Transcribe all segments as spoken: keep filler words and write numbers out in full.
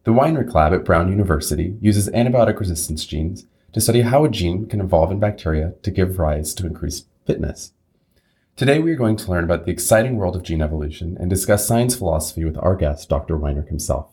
The Weinrich Lab at Brown University uses antibiotic resistance genes to study how a gene can evolve in bacteria to give rise to increased fitness. Today we are going to learn about the exciting world of gene evolution and discuss science philosophy with our guest, Doctor Weinrich himself.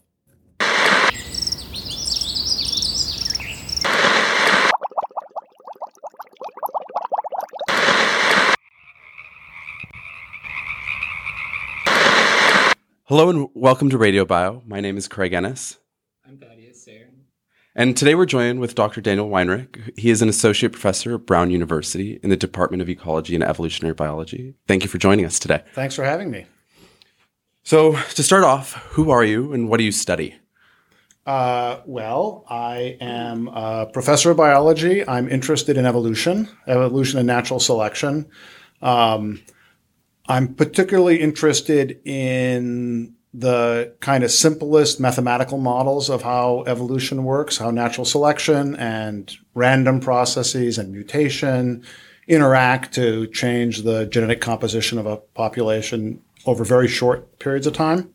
Hello and welcome to Radio Bio. My name is Craig Ennis. I'm Thaddeus Sayre. And today we're joined with Doctor Daniel Weinrich. He is an associate professor at Brown University in the Department of Ecology and Evolutionary Biology. Thank you for joining us today. Thanks for having me. So to start off, who are you and what do you study? Uh, well, I am a professor of biology. I'm interested in evolution, evolution and natural selection. Um, I'm particularly interested in the kind of simplest mathematical models of how evolution works, how natural selection and random processes and mutation interact to change the genetic composition of a population over very short periods of time.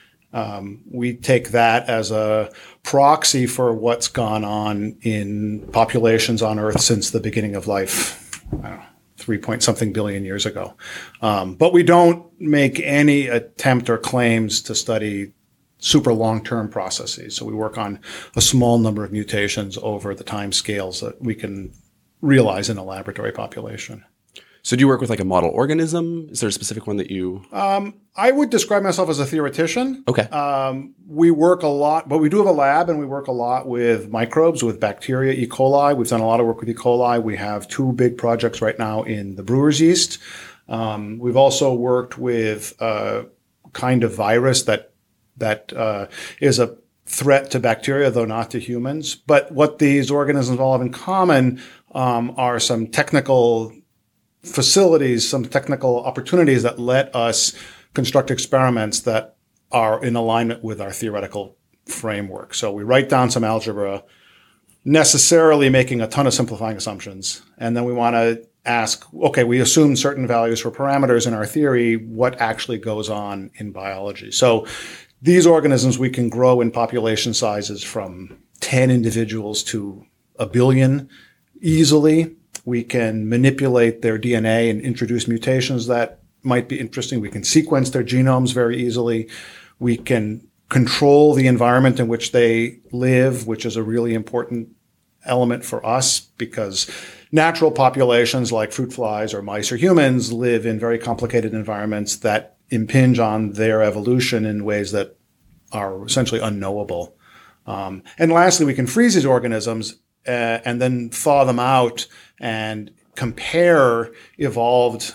Um, we take that as a proxy for what's gone on in populations on Earth since the beginning of life. I don't know. Three point something billion years ago. Um, but we don't make any attempt or claims to study super long-term processes. So we work on a small number of mutations over the time scales that we can realize in a laboratory population. So do you work with like a model organism? Is there a specific one that you... Um, I would describe myself as a theoretician. Okay. Um, we work a lot, but we do have a lab and we work a lot with microbes, with bacteria, E. coli. We've done a lot of work with E. coli. We have two big projects right now in the brewer's yeast. Um, we've also worked with a kind of virus that, that uh, is a threat to bacteria, though not to humans. But what these organisms all have in common um, are some technical facilities, some technical opportunities that let us construct experiments that are in alignment with our theoretical framework. So we write down some algebra, necessarily making a ton of simplifying assumptions. And then we want to ask, okay, we assume certain values for parameters in our theory. What actually goes on in biology? So these organisms, we can grow in population sizes from ten individuals to a billion easily. We can manipulate their D N A and introduce mutations that might be interesting. We can sequence their genomes very easily. We can control the environment in which they live, which is a really important element for us because natural populations like fruit flies or mice or humans live in very complicated environments that impinge on their evolution in ways that are essentially unknowable. Um, and lastly, we can freeze these organisms Uh, and then thaw them out and compare evolved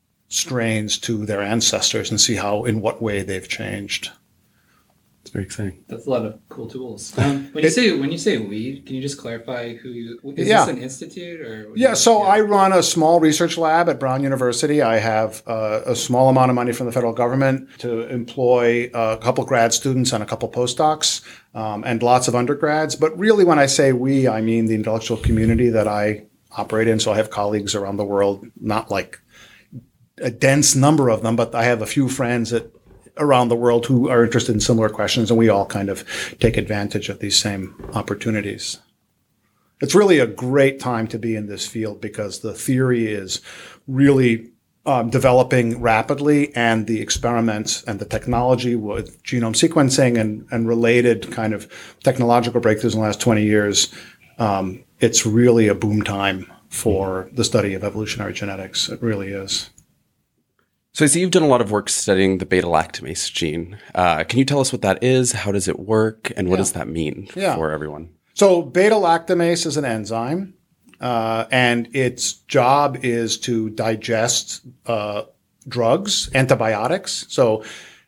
strains to their ancestors and see how, in what way they've changed. It's very exciting. That's a lot of cool tools. Um, when you It- say when you say we, can you just clarify who you? Is Yeah. this an institute or? what do Yeah, you- so I run a small research lab at Brown University. I have uh, a small amount of money from the federal government to employ a couple grad students and a couple postdocs um, and lots of undergrads. But really, when I say we, I mean the intellectual community that I operate in. So I have colleagues around the world, not like a dense number of them, but I have a few friends that around the world who are interested in similar questions, and we all kind of take advantage of these same opportunities. It's really a great time to be in this field because the theory is really um, developing rapidly, and the experiments and the technology with genome sequencing and, and related kind of technological breakthroughs in the last twenty years, um, it's really a boom time for the study of evolutionary genetics. It really is. So I see you've done a lot of work studying the beta-lactamase gene. Uh, can you tell us what that is? How does it work? And what Yeah. does that mean Yeah. for everyone? So beta-lactamase is an enzyme, uh, and its job is to digest uh, drugs, antibiotics. So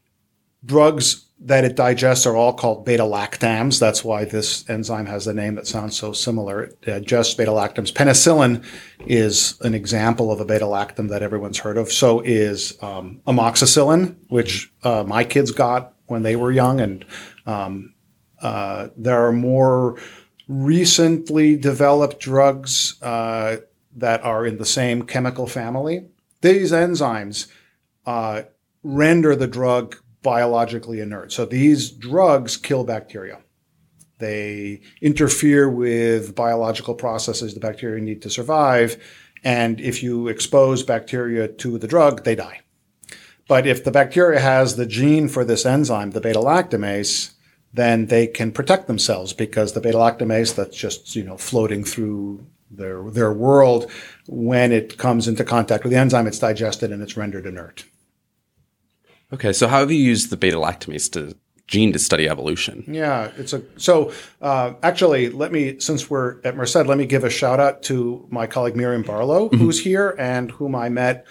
drugs that it digests are all called beta-lactams. That's why this enzyme has the name that sounds so similar. It digests beta-lactams. Penicillin is an example of a beta-lactam that everyone's heard of. So is um, amoxicillin, which uh, my kids got when they were young. And um, uh, there are more recently developed drugs uh, that are in the same chemical family. These enzymes uh, render the drug biologically inert. So these drugs kill bacteria. They interfere with biological processes the bacteria need to survive. And if you expose bacteria to the drug, they die. But if the bacteria has the gene for this enzyme, the beta-lactamase, then they can protect themselves because the beta-lactamase that's just, you know, floating through their their world, when it comes into contact with the enzyme, it's digested and it's rendered inert. Okay, so how have you used the beta-lactamase to, gene to study evolution? Yeah, it's a so uh, actually, let me, since we're at Merced, let me give a shout out to my colleague Miriam Barlow, mm-hmm. who's here and whom I met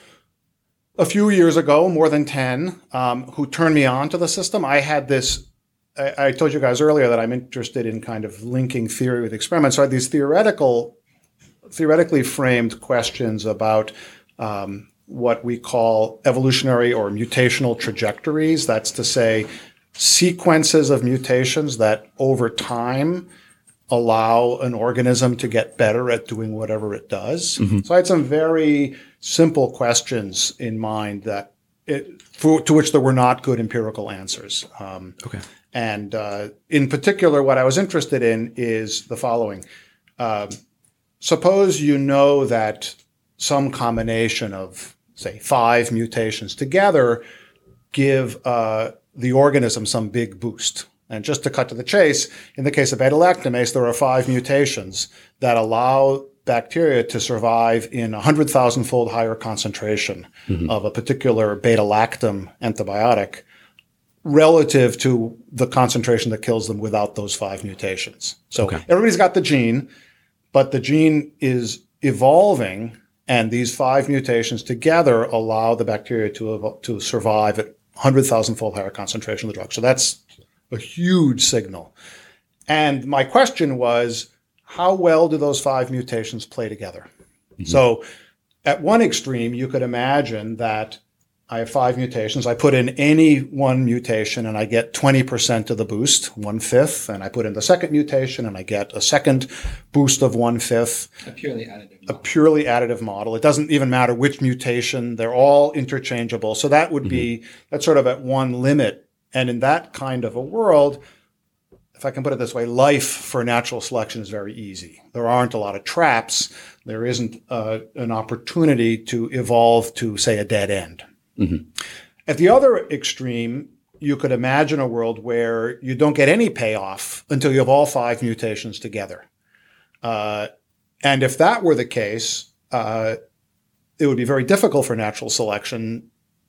a few years ago, more than ten, um, who turned me on to the system. I had this, I, I told you guys earlier that I'm interested in kind of linking theory with experiments. So I had these theoretical, theoretically framed questions about um, what we call evolutionary or mutational trajectories. That's to say, sequences of mutations that over time allow an organism to get better at doing whatever it does. Mm-hmm. So I had some very simple questions in mind that it, for, to which there were not good empirical answers. Um, okay. And uh, in particular, what I was interested in is the following. Um, suppose you know that some combination of, say, five mutations together give uh, the organism some big boost. And just to cut to the chase, in the case of beta-lactamase, there are five mutations that allow bacteria to survive in a one hundred thousand fold higher concentration mm-hmm. of a particular beta-lactam antibiotic relative to the concentration that kills them without those five mutations. So okay. everybody's got the gene, but the gene is evolving, and these five mutations together allow the bacteria to, evo- to survive at one hundred thousand fold higher concentration of the drug. So that's a huge signal. And my question was, how well do those five mutations play together? Mm-hmm. So at one extreme, you could imagine that I have five mutations. I put in any one mutation and I get twenty percent of the boost, one-fifth. And I put in the second mutation and I get a second boost of one-fifth. A purely additive model. A purely additive model. It doesn't even matter which mutation. They're all interchangeable. So that would mm-hmm. be, that's sort of at one limit. And in that kind of a world, if I can put it this way, life for natural selection is very easy. There aren't a lot of traps. There isn't uh, an opportunity to evolve to, say, a dead end. Mm-hmm. At the other extreme, you could imagine a world where you don't get any payoff until you have all five mutations together. Uh, and if that were the case, uh, it would be very difficult for natural selection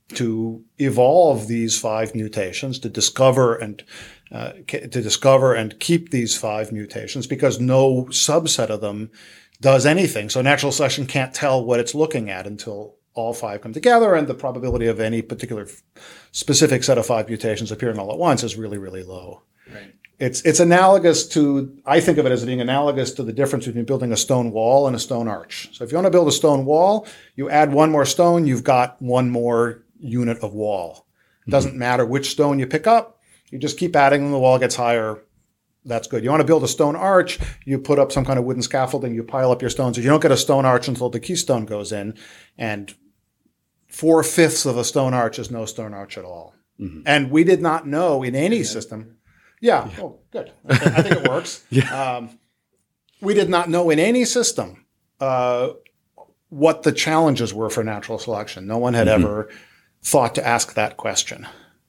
to evolve these five mutations, to discover and uh, to discover and keep these five mutations, because no subset of them does anything. So natural selection can't tell what it's looking at until all five come together, and the probability of any particular specific set of five mutations appearing all at once is really, really low. Right. It's it's analogous to, I think of it as being analogous to the difference between building a stone wall and a stone arch. So if you want to build a stone wall, you add one more stone, you've got one more unit of wall. It doesn't mm-hmm. matter which stone you pick up, you just keep adding them, the wall gets higher. That's good. You want to build a stone arch, you put up some kind of wooden scaffolding, you pile up your stones. You don't get a stone arch until the keystone goes in, and four-fifths of a stone arch is no stone arch at all. Mm-hmm. And we did not know in any system. Yeah. yeah. Oh, good. I think, I think it works. yeah. Um, we did not know in any system uh, what the challenges were for natural selection. No one had mm-hmm. ever thought to ask that question.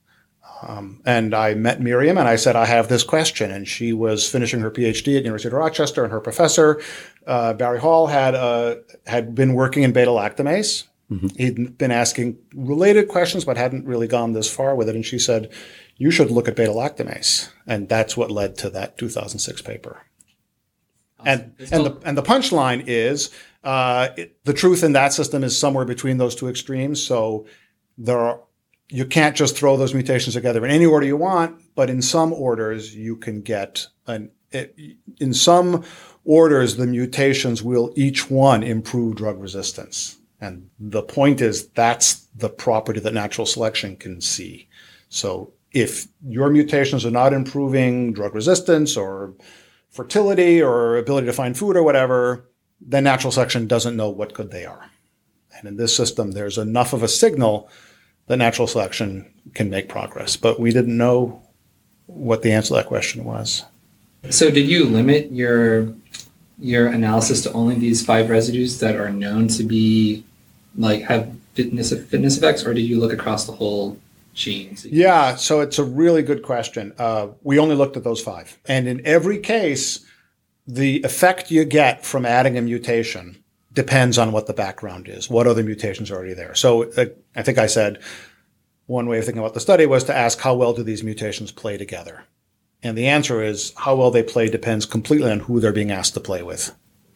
Um, and I met Miriam and I said, I have this question. And she was finishing her PhD at University of Rochester, and her professor, uh, Barry Hall, had uh, had been working in beta-lactamase. Mm-hmm. He'd been asking related questions, but hadn't really gone this far with it. And she said, you should look at beta-lactamase. And that's what led to that two thousand six paper. Awesome. And, and, the, and the punchline is uh, it, the truth in that system is somewhere between those two extremes. So there are, you can't just throw those mutations together in any order you want, but in some orders you can get an, it, in some orders, the mutations will each one improve drug resistance. And the point is that's the property that natural selection can see. So if your mutations are not improving drug resistance or fertility or ability to find food or whatever, then natural selection doesn't know what good they are. And in this system, there's enough of a signal that natural selection can make progress. But we didn't know what the answer to that question was. So did you limit your your analysis to only these five residues that are known to be like have fitness fitness effects, or did you look across the whole gene? Yeah, so it's a really good question. Uh, we only looked at those five, and in every case, the effect you get from adding a mutation depends on what the background is. What other mutations are already there? So uh, I think I said one way of thinking about the study was to ask how well do these mutations play together. And the answer is how well they play depends completely on who they're being asked to play with.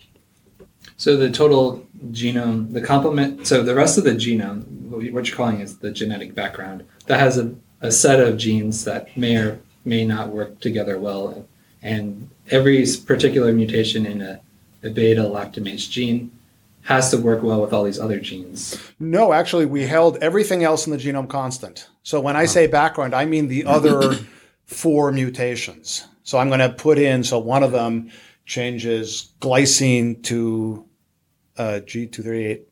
So the total genome, the complement, so the rest of the genome, what you're calling is the genetic background, that has a, a set of genes that may or may not work together well. And every particular mutation in a, a beta-lactamase gene has to work well with all these other genes. No, actually, we held everything else in the genome constant. So when I say background, I mean the other four mutations. So I'm going to put in, so one of them changes glycine to uh, G two thirty-eight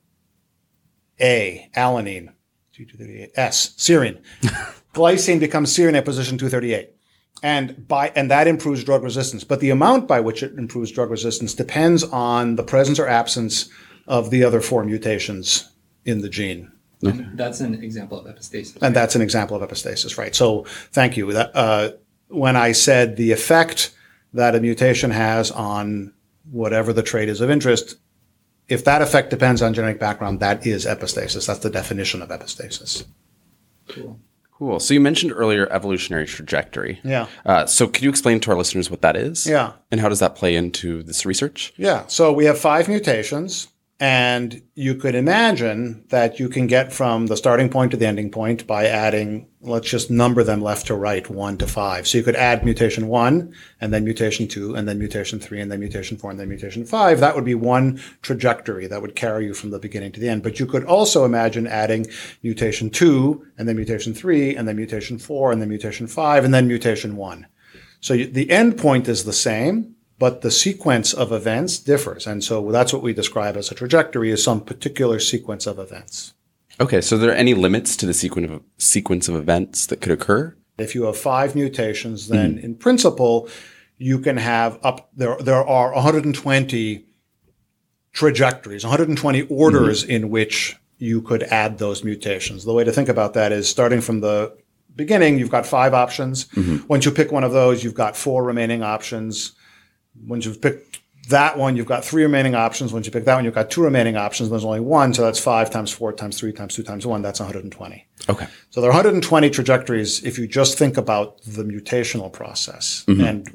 A, alanine, G two thirty-eight S, serine. Glycine becomes serine at position two thirty-eight. And by and that improves drug resistance. But the amount by which it improves drug resistance depends on the presence or absence of the other four mutations in the gene. And that's an example of epistasis. And that's an example of epistasis, right? So thank you. That, uh, when I said the effect that a mutation has on whatever the trait is of interest, if that effect depends on genetic background, that is epistasis. That's the definition of epistasis. Cool. Cool. So you mentioned earlier evolutionary trajectory. Yeah. Uh, so could you explain to our listeners what that is? Yeah. And how does that play into this research? Yeah. So we have five mutations. And you could imagine that you can get from the starting point to the ending point by adding, let's just number them left to right, one to five. So you could add mutation one, and then mutation two, and then mutation three, and then mutation four, and then mutation five. That would be one trajectory that would carry you from the beginning to the end. But you could also imagine adding mutation two, and then mutation three, and then mutation four, and then mutation five, and then mutation one. So you, the end point is the same, but the sequence of events differs. And so that's what we describe as a trajectory, is some particular sequence of events. Okay, so are there any limits to the sequence of, sequence of events that could occur? If you have five mutations, then mm. in principle, you can have up, there, there are one hundred twenty trajectories, one hundred twenty orders mm-hmm. in which you could add those mutations. The way to think about that is starting from the beginning, you've got five options. Mm-hmm. Once you pick one of those, you've got four remaining options. Once you've picked that one, you've got three remaining options. Once you pick that one, you've got two remaining options. There's only one, so that's five times four times three times two times one. That's one hundred twenty. Okay. So there are one hundred twenty trajectories if you just think about the mutational process. Mm-hmm. And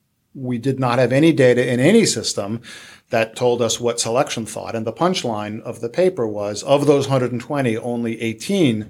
we did not have any data in any system that told us what selection thought. And the punchline of the paper was, of those one hundred twenty, only eighteen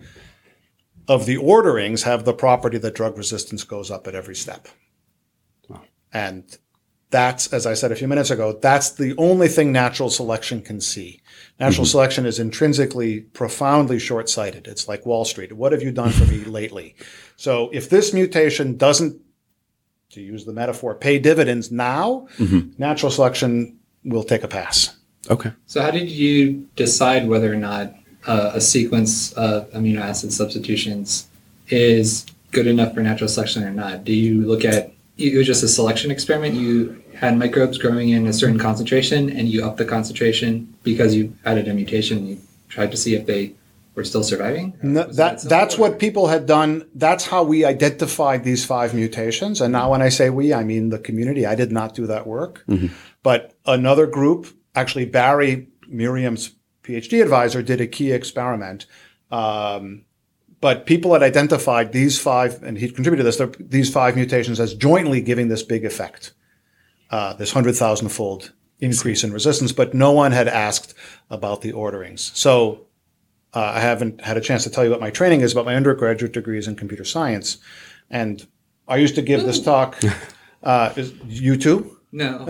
of the orderings have the property that drug resistance goes up at every step. Wow. And that's, as I said a few minutes ago, that's the only thing natural selection can see. Natural mm-hmm. selection is intrinsically profoundly short-sighted. It's like Wall Street. What have you done for me lately? So if this mutation doesn't, to use the metaphor, pay dividends now, mm-hmm. natural selection will take a pass. Okay. So how did you decide whether or not uh, a sequence of amino acid substitutions is good enough for natural selection or not? Do you look at, it was just a selection experiment, you had microbes growing in a certain concentration and you upped the concentration because you added a mutation and you tried to see if they were still surviving? No, that, that that's what people had done. That's how we identified these five mutations. And now when I say we, I mean the community. I did not do that work. Mm-hmm. But another group, actually Barry, Miriam's PhD advisor, did a key experiment. Um, but people had identified these five, and he contributed to this, these five mutations as jointly giving this big effect. Uh, this one hundred thousand fold increase in resistance, but no one had asked about the orderings. So uh, I haven't had a chance to tell you what my training is, but my undergraduate degree is in computer science. And I used to give this talk. Uh, is, you too? No.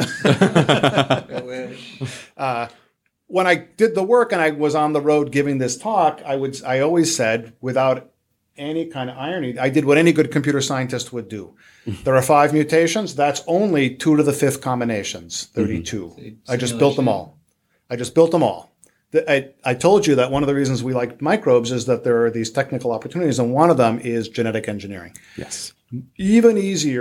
I wish. Uh, when I did the work and I was on the road giving this talk, I would I always said, without any kind of irony, I did what any good computer scientist would do. There are five mutations. That's only two to the fifth combinations, thirty-two. Mm-hmm. I just built them all. I just built them all. I, I told you that one of the reasons we like microbes is that there are these technical opportunities, and one of them is genetic engineering. Yes. Even easier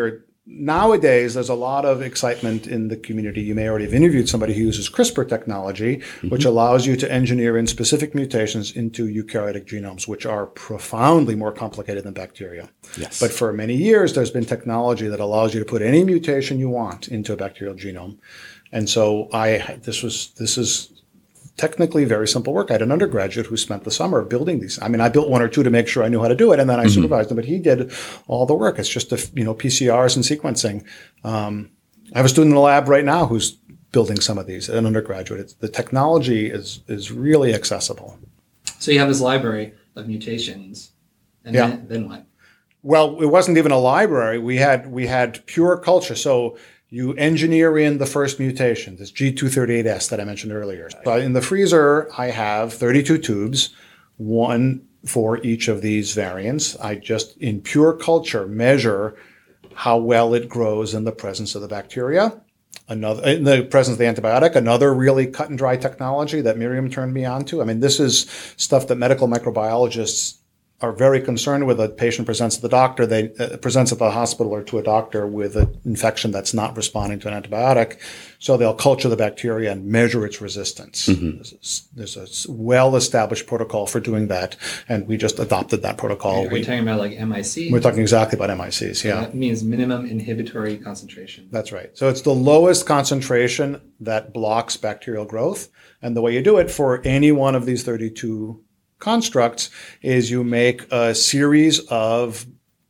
nowadays, there's a lot of excitement in the community. You may already have interviewed somebody who uses CRISPR technology, mm-hmm. which allows you to engineer in specific mutations into eukaryotic genomes, which are profoundly more complicated than bacteria. Yes. But for many years, there's been technology that allows you to put any mutation you want into a bacterial genome. And so I, this was, this is technically very simple work. I had an undergraduate who spent the summer building these. I mean, I built one or two to make sure I knew how to do it, and then I mm-hmm. supervised them, but he did all the work. It's just, a, you know, P C Rs and sequencing. Um, I have a student in the lab right now who's building some of these, an undergraduate. It's, the technology is is really accessible. So you have this library of mutations, and yeah. then, then what? Well, it wasn't even a library. We had we had pure culture. So you engineer in the first mutation, this G two thirty-eight S that I mentioned earlier. So in the freezer, I have thirty-two tubes, one for each of these variants. I just, in pure culture, measure how well it grows in the presence of the bacteria, another in the presence of the antibiotic, another really cut and dry technology that Miriam turned me on to. I mean, this is stuff that medical microbiologists are very concerned with. A patient presents to the doctor, they uh, presents at the hospital or to a doctor with an infection that's not responding to an antibiotic. So they'll culture the bacteria and measure its resistance. Mm-hmm. There's, a, there's a well-established protocol for doing that, and we just adopted that protocol. Are we talking about like M I C? We're talking exactly about M I Cs, yeah. That means minimum inhibitory concentration. That's right. So it's the lowest concentration that blocks bacterial growth. And the way you do it for any one of these thirty-two constructs is you make a series of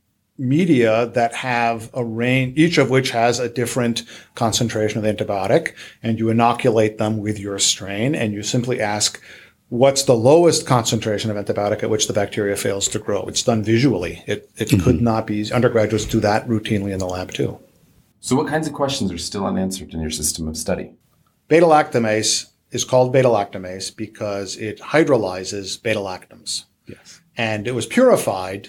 media that have a range, each of which has a different concentration of the antibiotic, and you inoculate them with your strain, and you simply ask, what's the lowest concentration of antibiotic at which the bacteria fails to grow? It's done visually. It, it mm-hmm. could not be. Undergraduates do that routinely in the lab too. So what kinds of questions are still unanswered in your system of study? Beta-lactamase is called beta-lactamase because it hydrolyzes beta-lactams. Yes. And it was purified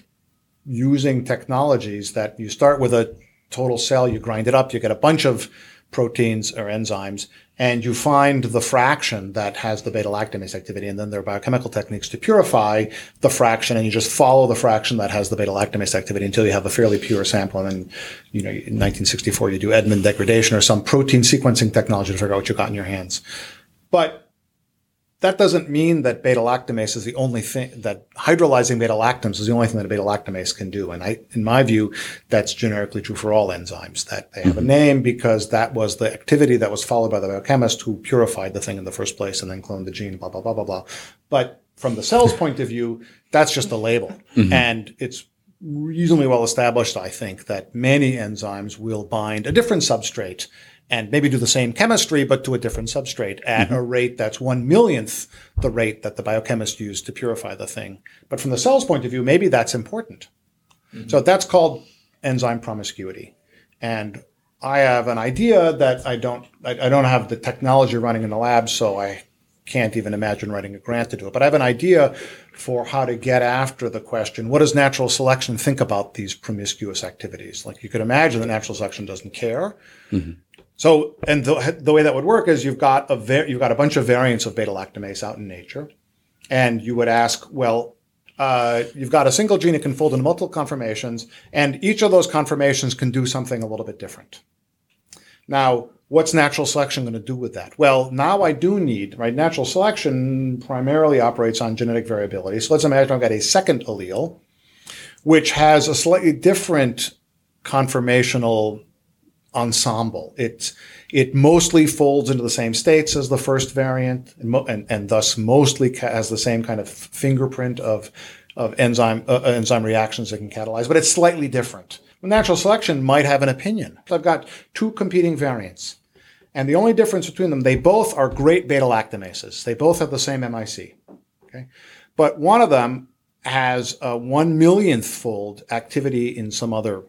using technologies that you start with a total cell, you grind it up, you get a bunch of proteins or enzymes, and you find the fraction that has the beta-lactamase activity, and then there are biochemical techniques to purify the fraction, and you just follow the fraction that has the beta-lactamase activity until you have a fairly pure sample. And then, you know, in nineteen sixty-four, you do Edmond degradation or some protein sequencing technology to figure out what you got in your hands. But that doesn't mean that beta-lactamase is the only thing, that hydrolyzing beta-lactams is the only thing that a beta-lactamase can do. And I, in my view, that's generically true for all enzymes, that they have a name because that was the activity that was followed by the biochemist who purified the thing in the first place and then cloned the gene, blah, blah, blah, blah, blah. But from the cell's point of view, that's just a label. Mm-hmm. And it's reasonably well established, I think, that many enzymes will bind a different substrate and maybe do the same chemistry, but to a different substrate at mm-hmm. a rate that's one millionth the rate that the biochemist used to purify the thing. But from the cell's point of view, maybe that's important. Mm-hmm. So that's called enzyme promiscuity. And I have an idea that I don't, I, I don't have the technology running in the lab, so I can't even imagine writing a grant to do it. But I have an idea for how to get after the question, what does natural selection think about these promiscuous activities? Like you could imagine that natural selection doesn't care. Mm-hmm. So, and the, the way that would work is you've got a var- you've got a bunch of variants of beta-lactamase out in nature, and you would ask, well, uh, you've got a single gene that can fold into multiple conformations, and each of those conformations can do something a little bit different. Now, what's natural selection going to do with that? Well, now I do need, right? Natural selection primarily operates on genetic variability. So let's imagine I've got a second allele, which has a slightly different conformational ensemble. It it mostly folds into the same states as the first variant, and mo- and, and thus mostly ca- has the same kind of fingerprint of of enzyme uh, enzyme reactions that can catalyze, but it's slightly different. Natural selection might have an opinion. So I've got two competing variants, and the only difference between them, they both are great beta-lactamases. They both have the same M I C. Okay, but one of them has a one millionth fold activity in some other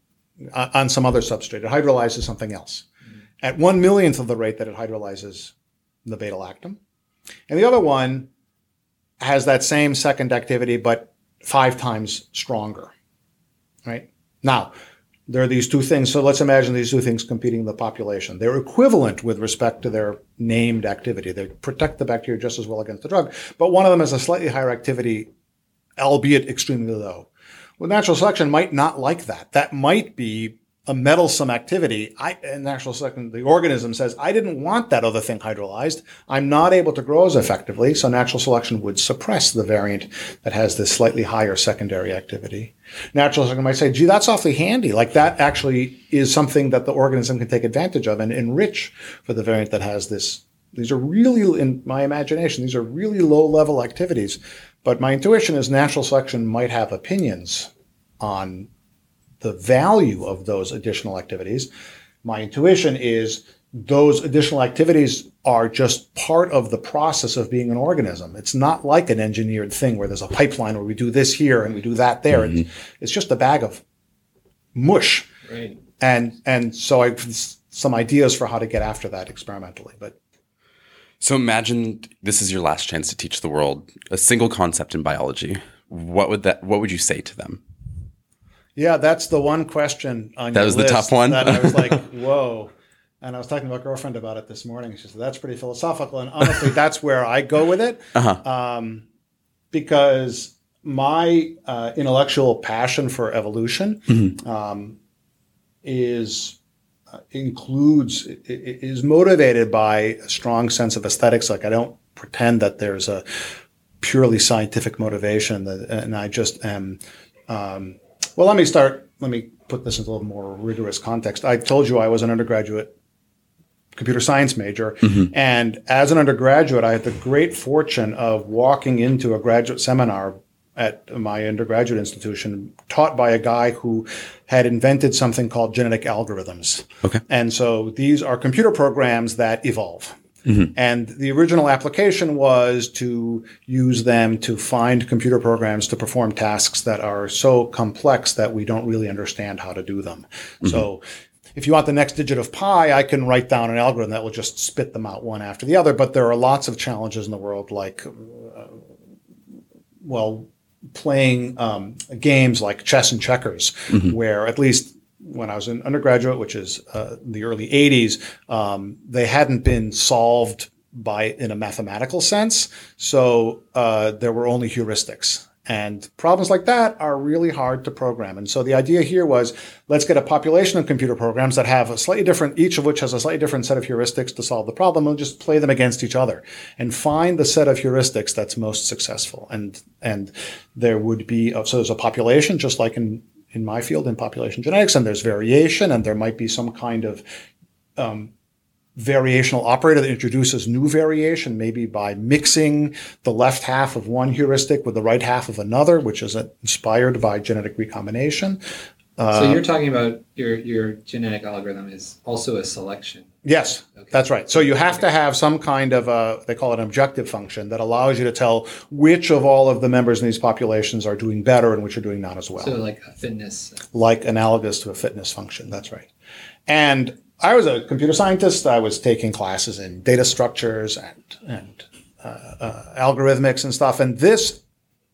on some other substrate. It hydrolyzes something else mm-hmm. at one millionth of the rate that it hydrolyzes the beta-lactam. And the other one has that same second activity, but five times stronger, right? Now, there are these two things. So let's imagine these two things competing in the population. They're equivalent with respect to their named activity. They protect the bacteria just as well against the drug, but one of them has a slightly higher activity, albeit extremely low. Well, natural selection might not like that. That might be a meddlesome activity, I, in natural selection, the organism says, I didn't want that other thing hydrolyzed. I'm not able to grow as effectively. So natural selection would suppress the variant that has this slightly higher secondary activity. Natural selection might say, gee, that's awfully handy. Like that actually is something that the organism can take advantage of and enrich for the variant that has this. These are really, in my imagination, these are really low level activities. But my intuition is natural selection might have opinions on the value of those additional activities. My intuition is those additional activities are just part of the process of being an organism. It's not like an engineered thing where there's a pipeline where we do this here and we do that there. Mm-hmm. It's, it's just a bag of mush. Right. And and so I have some ideas for how to get after that experimentally. But so imagine this is your last chance to teach the world a single concept in biology. What would that? What would you say to them? Yeah, that's the one question on that your was list the tough one. that I was like, whoa. And I was talking to my girlfriend about it this morning. She said, that's pretty philosophical. And honestly, that's where I go with it. Uh-huh. Um, because my uh, intellectual passion for evolution mm-hmm. um, is uh, includes, is motivated by a strong sense of aesthetics. Like I don't pretend that there's a purely scientific motivation that, and I just am, um, well, let me start, let me put this into a little more rigorous context. I told you I was an undergraduate computer science major. Mm-hmm. And as an undergraduate, I had the great fortune of walking into a graduate seminar at my undergraduate institution taught by a guy who had invented something called genetic algorithms. Okay. And so these are computer programs that evolve. Mm-hmm. And the original application was to use them to find computer programs to perform tasks that are so complex that we don't really understand how to do them. Mm-hmm. So if you want the next digit of pi, I can write down an algorithm that will just spit them out one after the other. But there are lots of challenges in the world, like, uh, well, playing um, games like chess and checkers, mm-hmm. where at least when I was an undergraduate, which is uh, the early eighties, um, they hadn't been solved by in a mathematical sense. So uh, there were only heuristics. And problems like that are really hard to program. And so the idea here was, let's get a population of computer programs that have a slightly different, each of which has a slightly different set of heuristics to solve the problem, and just play them against each other and find the set of heuristics that's most successful. And, and there would be, so there's a population, just like in, in my field in population genetics, and there's variation, and there might be some kind of, um, variational operator that introduces new variation, maybe by mixing the left half of one heuristic with the right half of another, which is inspired by genetic recombination. Uh, so you're talking about your your genetic algorithm is also a selection. Yes, okay. That's right. So you have to have some kind of a, they call it an objective function that allows you to tell which of all of the members in these populations are doing better and which are doing not as well. So like a fitness. Like analogous to a fitness function. That's right. And I was a computer scientist. I was taking classes in data structures and, and uh, uh, algorithmics and stuff. And this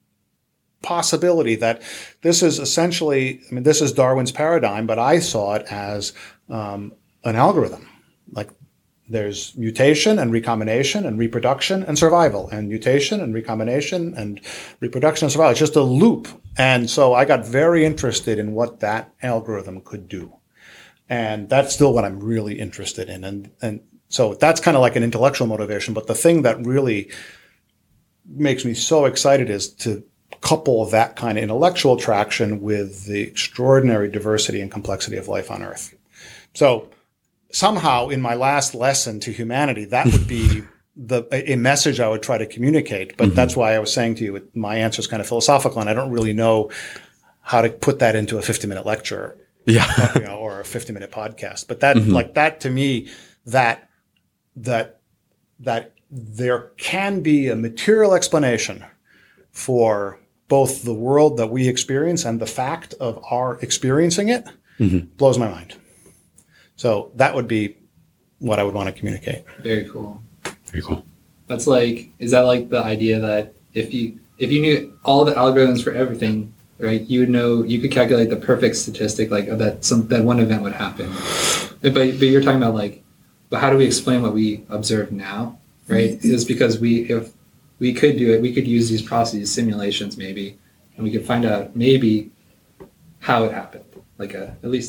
possibility that this is essentially, I mean, this is Darwin's paradigm, but I saw it as um, an algorithm. Like there's mutation and recombination and reproduction and survival, and mutation and recombination and reproduction and survival. It's just a loop. And so I got very interested in what that algorithm could do. And that's still what I'm really interested in. And, and so that's kind of like an intellectual motivation. But the thing that really makes me so excited is to couple that kind of intellectual traction with the extraordinary diversity and complexity of life on Earth. So somehow in my last lesson to humanity, that would be the a message I would try to communicate. But mm-hmm. that's why I was saying to you, my answer is kind of philosophical, and I don't really know how to put that into a fifty-minute lecture. Yeah. you know, or a fifty minute podcast. But that, mm-hmm. like that to me, that, that, that there can be a material explanation for both the world that we experience and the fact of our experiencing it mm-hmm. blows my mind. So that would be what I would want to communicate. Very cool. Very cool. That's like, is that like the idea that if you, if you knew all the algorithms for everything, right, you would know, you could calculate the perfect statistic, like that some that one event would happen. But but you're talking about like, but how do we explain what we observe now, right? It's because we, if we could do it, we could use these processes, simulations maybe, and we could find out maybe how it happened, like a, at least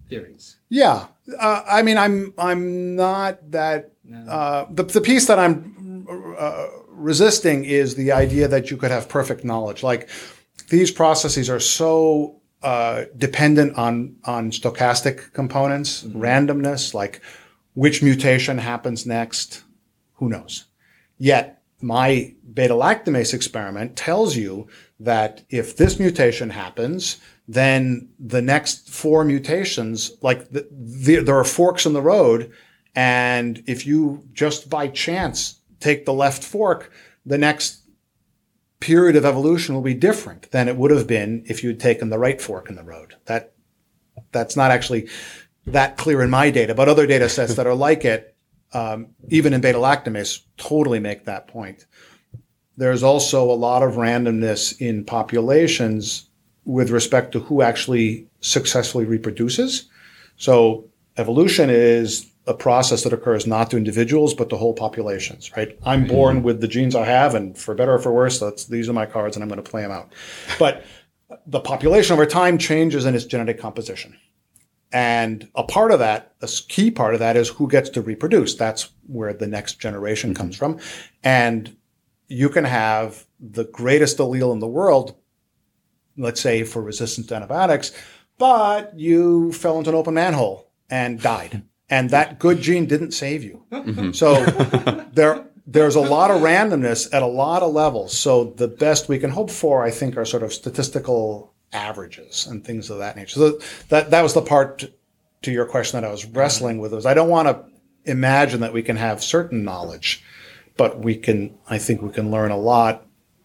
theories. Yeah, uh, I mean, I'm I'm not that. No. Uh, the the piece that I'm uh, resisting is the idea that you could have perfect knowledge. Like these processes are so uh, dependent on on stochastic components, mm-hmm. randomness, like which mutation happens next, who knows? Yet my beta-lactamase experiment tells you that if this mutation happens, then the next four mutations, like the, the, there are forks in the road, and if you just by chance take the left fork, the next period of evolution will be different than it would have been if you had taken the right fork in the road. That that's not actually that clear in my data, but other data sets that are like it, um, even in beta-lactamase, totally make that point. There's also a lot of randomness in populations with respect to who actually successfully reproduces. So evolution is a process that occurs not to individuals, but to whole populations, right? I'm born with the genes I have, and for better or for worse, that's, these are my cards and I'm going to play them out. But the population over time changes in its genetic composition. And a part of that, a key part of that is who gets to reproduce. That's where the next generation comes from. And you can have the greatest allele in the world, let's say for resistance to antibiotics, but you fell into an open manhole and died. And that good gene didn't save you. Mm-hmm. So there, there's a lot of randomness at a lot of levels. So the best we can hope for, I think, are sort of statistical averages and things of that nature. So that that was the part to, to your question that I was wrestling with. Was I don't want to imagine that we can have certain knowledge, but we can. I think we can learn a lot.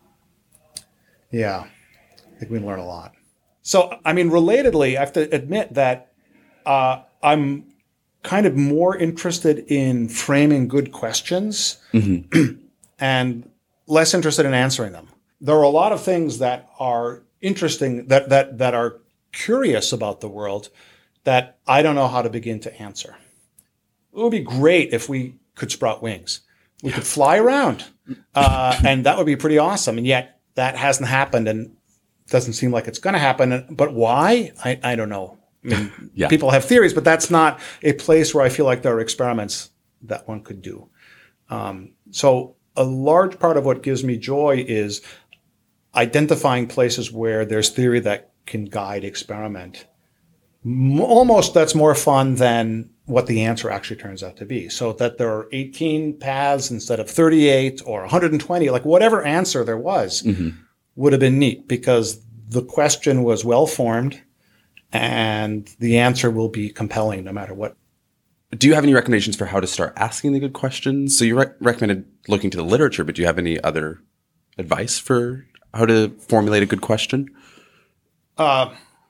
Yeah, I think we can learn a lot. So I mean, relatedly, I have to admit that uh, I'm kind of more interested in framing good questions mm-hmm. and less interested in answering them. There are a lot of things that are interesting, that that that are curious about the world that I don't know how to begin to answer. It would be great if we could sprout wings. We could fly around, uh, and that would be pretty awesome. And yet that hasn't happened and doesn't seem like it's going to happen. But why? I, I don't know. I mean, yeah. People have theories, but that's not a place where I feel like there are experiments that one could do. Um, so a large part of what gives me joy is identifying places where there's theory that can guide experiment. Almost that's more fun than what the answer actually turns out to be. So that there are eighteen paths instead of thirty-eight or one hundred twenty, like whatever answer there was mm-hmm. would have been neat because the question was well formed and the answer will be compelling no matter what. Do you have any recommendations for how to start asking the good questions? So you re- recommended looking to the literature, but do you have any other advice for how to formulate a good question? Uh,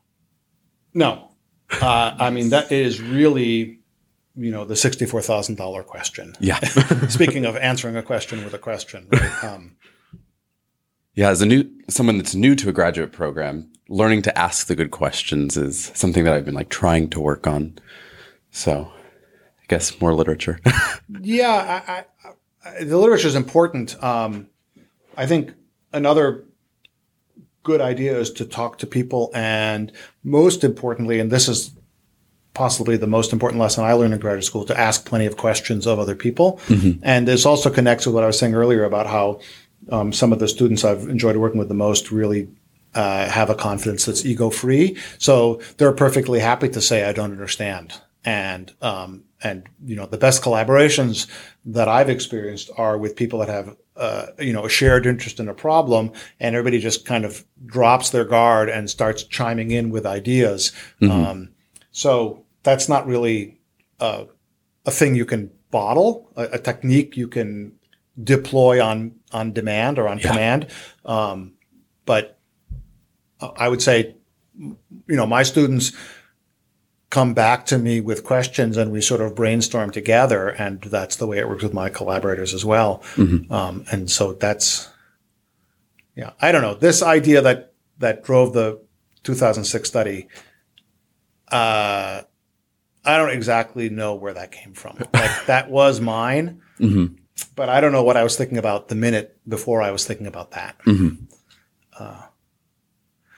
no. Uh, I mean, that is really, you know, the sixty-four thousand dollars question. Yeah. Speaking of answering a question with a question. Right? Um, yeah, as a new someone that's new to a graduate program, learning to ask the good questions is something that I've been like trying to work on. So I guess more literature. yeah, I, I, I, the literature is important. Um, I think another good idea is to talk to people, and most importantly, and this is possibly the most important lesson I learned in graduate school, to ask plenty of questions of other people. Mm-hmm. And this also connects with what I was saying earlier about how um, some of the students I've enjoyed working with the most really uh, have a confidence that's ego-free. So they're perfectly happy to say, I don't understand. And, um, and, you know, the best collaborations that I've experienced are with people that have, uh, you know, a shared interest in a problem, and everybody just kind of drops their guard and starts chiming in with ideas. Mm-hmm. Um, so that's not really uh, a thing you can bottle, a, a technique you can deploy on, on demand or on yeah. command. Um, but I would say, you know, my students come back to me with questions and we sort of brainstorm together, and that's the way it works with my collaborators as well. Mm-hmm. Um, and so that's, yeah, I don't know. This idea that, that drove the two thousand six study, uh, I don't exactly know where that came from. Like that was mine, mm-hmm. but I don't know what I was thinking about the minute before I was thinking about that. Mm-hmm. Uh,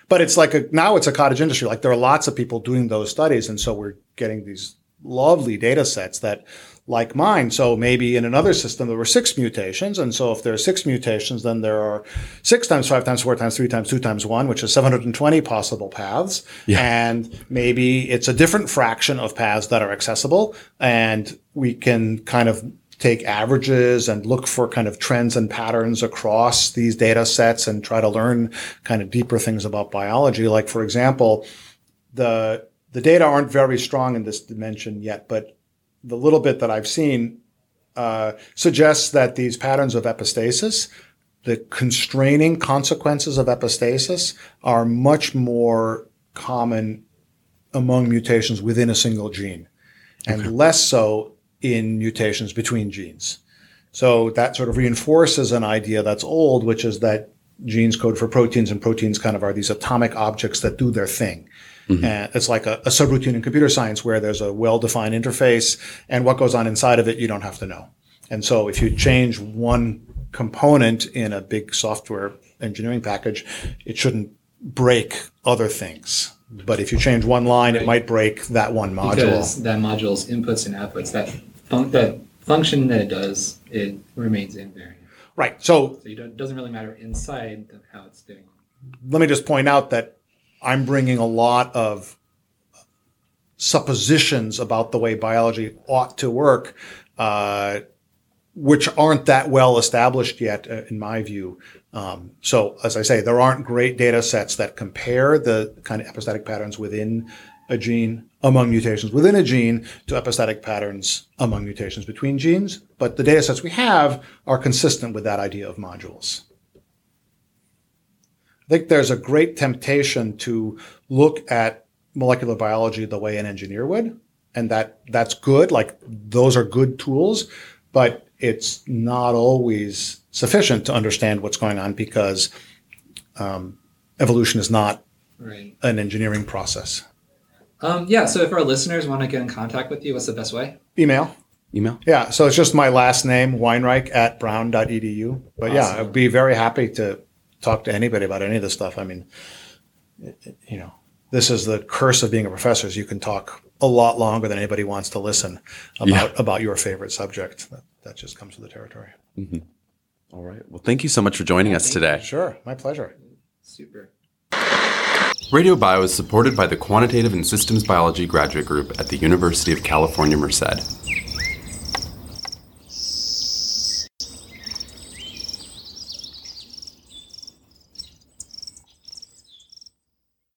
But it's like a, now it's a cottage industry. Like there are lots of people doing those studies. And so we're getting these lovely data sets that like mine. So maybe in another system, there were six mutations. And so if there are six mutations, then there are six times five times four times three times two times one, which is seven hundred twenty possible paths. Yeah. And maybe it's a different fraction of paths that are accessible. And we can kind of take averages and look for kind of trends and patterns across these data sets and try to learn kind of deeper things about biology. Like, for example, the the data aren't very strong in this dimension yet, but the little bit that I've seen uh, suggests that these patterns of epistasis, the constraining consequences of epistasis, are much more common among mutations within a single gene, and okay. less so in mutations between genes. So that sort of reinforces an idea that's old, which is that genes code for proteins, and proteins kind of are these atomic objects that do their thing. Mm-hmm. And it's like a, a subroutine in computer science where there's a well-defined interface, and what goes on inside of it, you don't have to know. And so if you change one component in a big software engineering package, it shouldn't break other things. But if you change one line, right. it might break that one module. Because that module's inputs and outputs, that fun- that function that it does, it remains invariant. Right. So, so you don't, it doesn't really matter inside how it's doing. Let me just point out that I'm bringing a lot of suppositions about the way biology ought to work, uh, which aren't that well established yet, uh, in my view. Um, so, as I say, there aren't great data sets that compare the kind of epistatic patterns within a gene among mutations within a gene to epistatic patterns among mutations between genes. But the data sets we have are consistent with that idea of modules. I think there's a great temptation to look at molecular biology the way an engineer would, and that that's good. Like, those are good tools, but it's not always sufficient to understand what's going on, because um, evolution is not right. an engineering process. Um, yeah, so if our listeners want to get in contact with you, what's the best way? Email. Email? Yeah, so it's just my last name, Weinreich at brown dot e d u. But awesome. Yeah, I'd be very happy to talk to anybody about any of this stuff. I mean, it, it, you know, this is the curse of being a professor, is you can talk a lot longer than anybody wants to listen about, yeah. about your favorite subject. That, that just comes with the territory. Mm-hmm. All right. Well, thank you so much for joining yeah, us today. You. Sure. My pleasure. Super. Radio Bio is supported by the Quantitative and Systems Biology Graduate Group at the University of California, Merced.